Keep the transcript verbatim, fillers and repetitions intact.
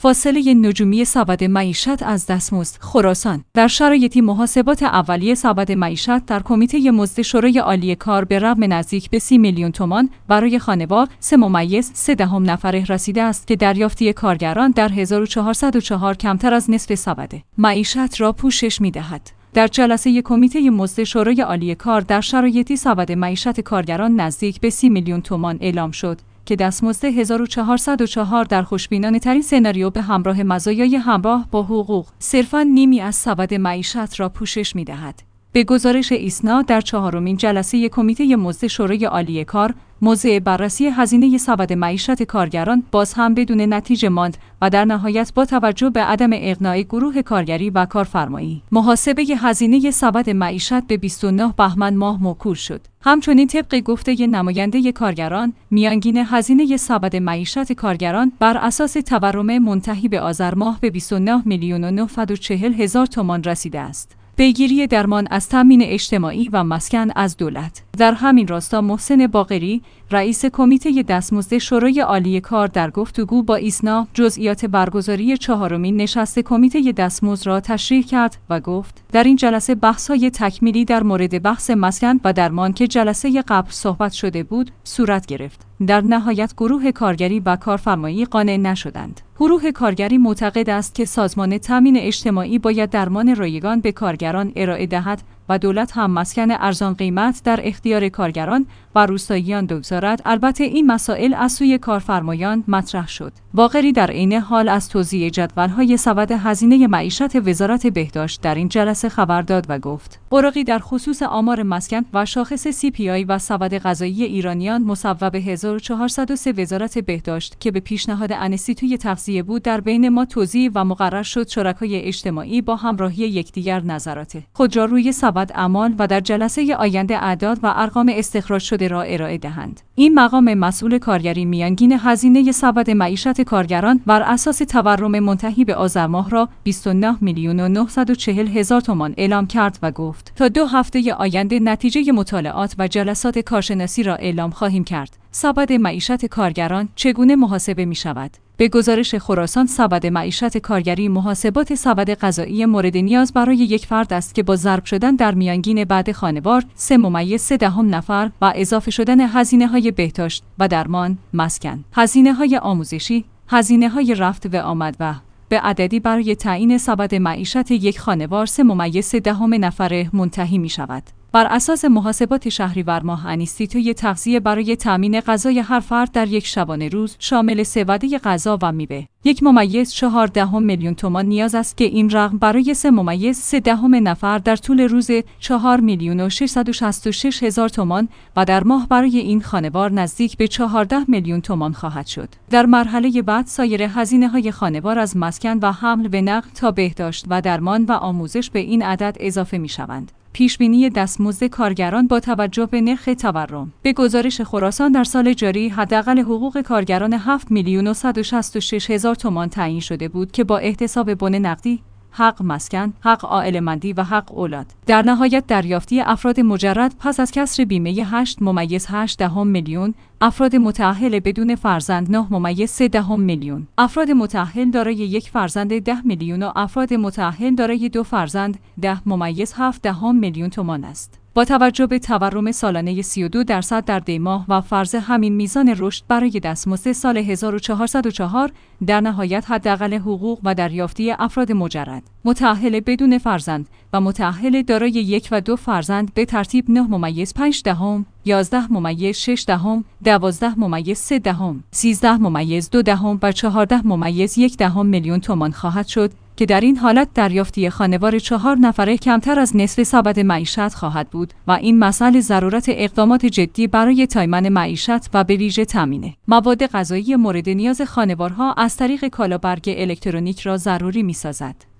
فاصله نجومی سبد معیشت از دستمزد خراسان. در شرایطی محاسبات اولیه سبد معیشت در کمیته مزد شورای عالی کار به رقم نزدیک به سی میلیون تومان برای خانوار سه ممیز سه دهم نفره رسیده است که دریافتی کارگران در هزار و چهارصد و چهار کمتر از نصف سبد معیشت را پوشش می‌دهد. در جلسه کمیته مزد شورای عالی کار در شرایطی سبد معیشت کارگران نزدیک به سی میلیون تومان اعلام شد که دستمزد هزار و چهارصد و چهار در خوشبینانه ترین سناریو به همراه مزایای همراه با حقوق صرفاً نیمی از سبد معیشت را پوشش می‌دهد. به گزارش ایسنا در چهارمین جلسه کمیته مزد شورای عالی کار، موضع بررسی هزینه سبد معیشت کارگران باز هم بدون نتیجه ماند و در نهایت با توجه به عدم اقناع گروه کارگری و کارفرمایی، محاسبه هزینه سبد معیشت به بیست و نه بهمن ماه موکول شد. همچنین طبق گفته نماینده کارگران، میانگین هزینه سبد معیشت کارگران بر اساس تورم منتهی به آذر ماه به بیست و نه میلیون و نهصد و چهل هزار تومان رسیده است. پیگیری درمان از تامین اجتماعی و مسکن از دولت. در همین راستا محسن باقری، رئیس کمیته دستمزد شورای عالی کار در گفتگو با ایسنا جزئیات برگزاری چهارمین نشست کمیته دستمزد را تشریح کرد و گفت در این جلسه بحث‌های تکمیلی در مورد بحث مسکن و درمان که جلسه قبل صحبت شده بود صورت گرفت. در نهایت گروه کارگری و کارفرمایی قانع نشدند. گروه کارگری معتقد است که سازمان تامین اجتماعی باید درمان رایگان به کارگران ارائه دهد و دولت هم مسکن ارزان قیمت در اختیار کارگران و روستاییان بگذارد. البته این مسائل از سوی کارفرمایان مطرح شد. باقری در عین حال از توزیع جدول‌های سبد هزینه معیشت وزارت بهداشت در این جلسه خبر داد و گفت اوراقی در خصوص آمار مسکن و شاخص سی پی آی و سبد غذایی ایرانیان مصوب هزار و چهارصد و سه وزارت بهداشت که به پیشنهاد انستیتوی تغذیه بود در بین ما توزیع و مقرر شد شرکای اجتماعی با همراهی یکدیگر نظرات خود را روی سبد اعمال و در جلسه آینده اعداد و ارقام استخراج شده را ارائه دهند. این مقام مسئول کارگری میانگین هزینه سبد معیشت کارگران بر اساس تورم منتهی به آذر ماه را بیست و نه میلیون و نهصد و چهل هزار تومان اعلام کرد و گفت تا دو هفته آینده نتیجه مطالعات و جلسات کارشناسی را اعلام خواهیم کرد. سبد معیشت کارگران چگونه محاسبه می شود؟ به گزارش خراسان سبد معیشت کارگری محاسبات سبد غذایی مورد نیاز برای یک فرد است که با ضرب شدن در میانگین بعد خانوار سه ممیز سه دهم نفر و اضافه شدن هزینه های بهداشت و درمان، مسکن، هزینه های آموزشی، هزینه های رفت و آمد و به عددی برای تعیین سبد معیشت یک خانوار سه ممیز سه دهم نفره منتهی می شود. بر اساس محاسبات شهریور ماه انستیتوی تغذیه برای تامین غذای هر فرد در یک شبانه روز شامل سه وعده غذا و میوه یک ممیز چهار دهم میلیون تومان نیاز است که این رقم برای سه ممیز سه دهم نفر در طول روز چهار میلیون و ششصد و شصت و شش هزار تومان و در ماه برای این خانوار نزدیک به چهارده میلیون تومان خواهد شد. در مرحله بعد سایر هزینه‌های خانوار از مسکن و حمل به نقل تا بهداشت و درمان و آموزش به این عدد اضافه می‌شوند. پیشبینی دستمزد کارگران با توجه به نرخ تورم. به گزارش خراسان در سال جاری حداقل حقوق کارگران هفت میلیون و صد و شصت و شش هزار تومان تعیین شده بود که با احتساب بن نقدی، حق مسکن، حق عائله‌مندی و حق اولاد. در نهایت دریافتی افراد مجرد پس از کسر بیمه هشت ممیز هشت دهم میلیون، افراد متأهل بدون فرزند نه ممیز سه دهم میلیون، افراد متأهل دارای یک فرزند ده میلیون و افراد متأهل دارای دو فرزند ده ممیز هفت دهم میلیون تومان است. با توجه به تورم سالانه سی و دو درصد در دی ماه و فرض همین میزان رشد برای دستمزد سال هزار و چهارصد و چهار، در نهایت حداقل حقوق و دریافتی افراد مجرد، متأهل بدون فرزند و متأهل دارای یک و دو فرزند به ترتیب نه ممیز پنج دهم، یازده ممیز شش دهم، دوازده ممیز سه دهم، سیزده ممیز دو دهم و چهارده ممیز یک دهم میلیون تومان خواهد شد که در این حالت دریافتی خانوار چهار نفره کمتر از نصف سبد معیشت خواهد بود و این مسئله ضرورت اقدامات جدی برای تامین معیشت و به ویژه تامین مواد غذایی مورد نیاز خانوارها از طریق کالابرگ الکترونیک را ضروری می‌سازد.